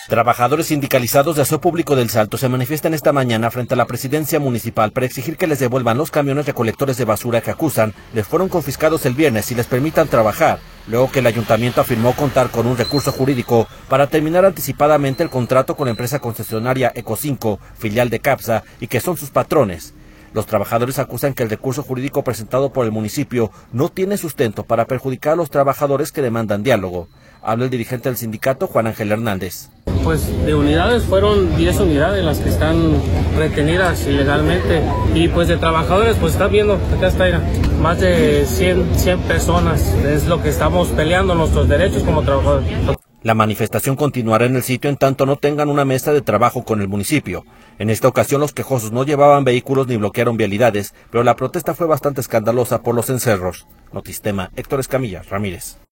Trabajadores sindicalizados de Aseo Público del Salto se manifiestan esta mañana frente a la presidencia municipal para exigir que les devuelvan los camiones recolectores de basura que acusan les fueron confiscados el viernes y les permitan trabajar, luego que el ayuntamiento afirmó contar con un recurso jurídico para terminar anticipadamente el contrato con la empresa concesionaria Eco5, filial de CAPSA, y que son sus patrones. Los trabajadores acusan que el recurso jurídico presentado por el municipio no tiene sustento para perjudicar a los trabajadores que demandan diálogo. Habla el dirigente del sindicato, Juan Ángel Hernández. Pues de unidades fueron 10 unidades las que están retenidas ilegalmente, y pues de trabajadores, pues está viendo, acá está, más de 100 personas, es lo que estamos peleando, nuestros derechos como trabajadores. La manifestación continuará en el sitio en tanto no tengan una mesa de trabajo con el municipio. En esta ocasión los quejosos no llevaban vehículos ni bloquearon vialidades, pero la protesta fue bastante escandalosa por los encerros. Notistema, Héctor Escamilla Ramírez.